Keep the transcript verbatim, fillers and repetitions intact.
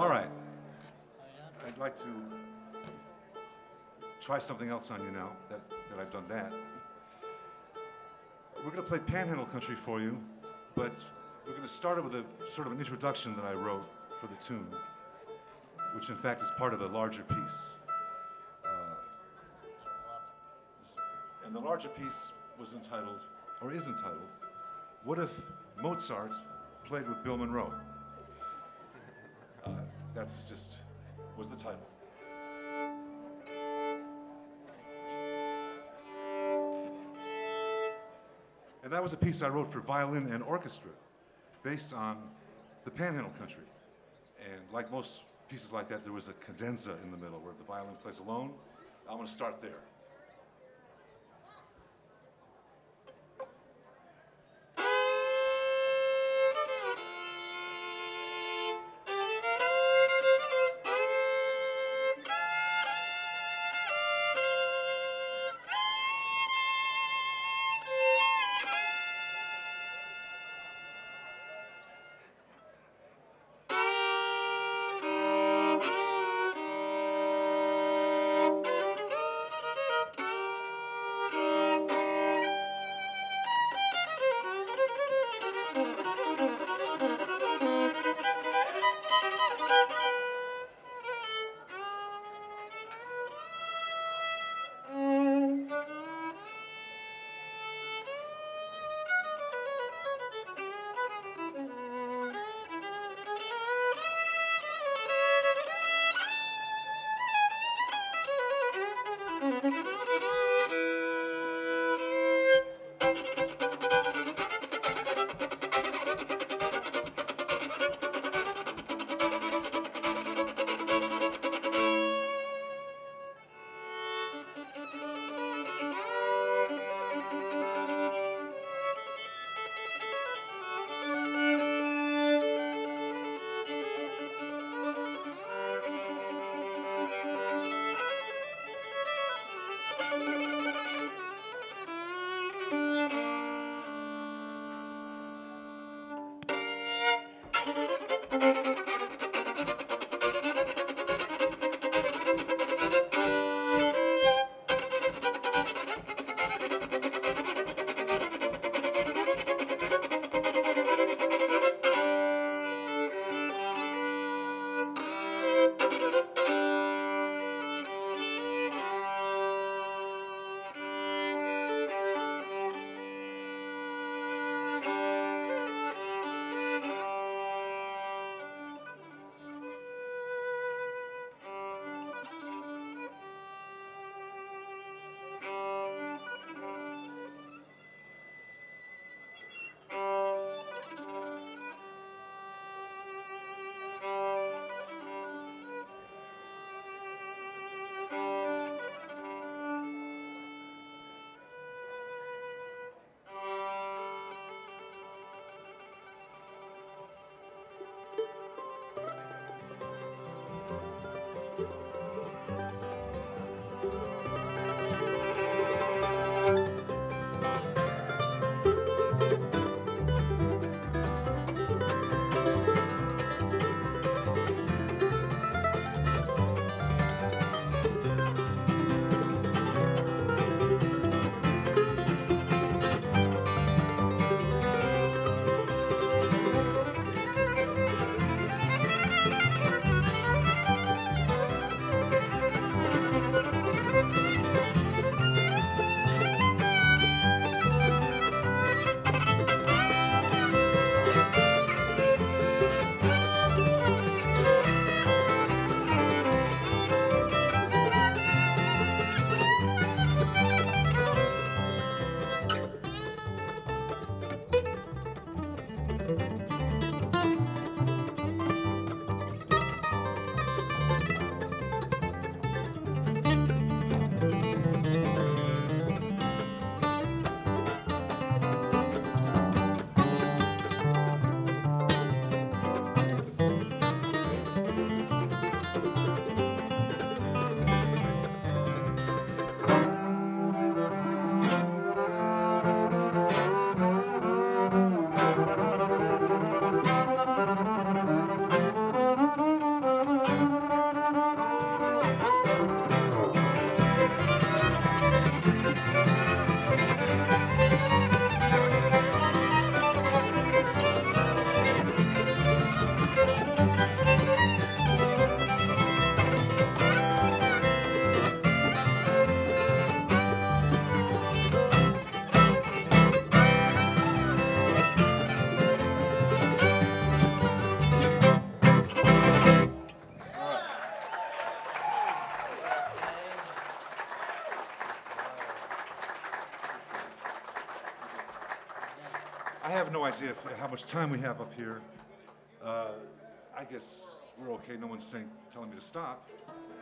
All right. I'd like to try something else on you now that, that I've done that. We're going to play Panhandle Country for you, but we're going to start it with a sort of an introduction that I wrote for the tune, which in fact is part of a larger piece. Uh, and the larger piece was entitled, or is entitled, What If Mozart Played with Bill Monroe? Uh, that's just, was the title. And that was a piece I wrote for violin and orchestra, based on the Panhandle Country. And like most pieces like that, there was a cadenza in the middle where the violin plays alone. I'm going to start there. I have no idea if, how much time we have up here. Uh, I guess we're okay. No one's saying, telling me to stop.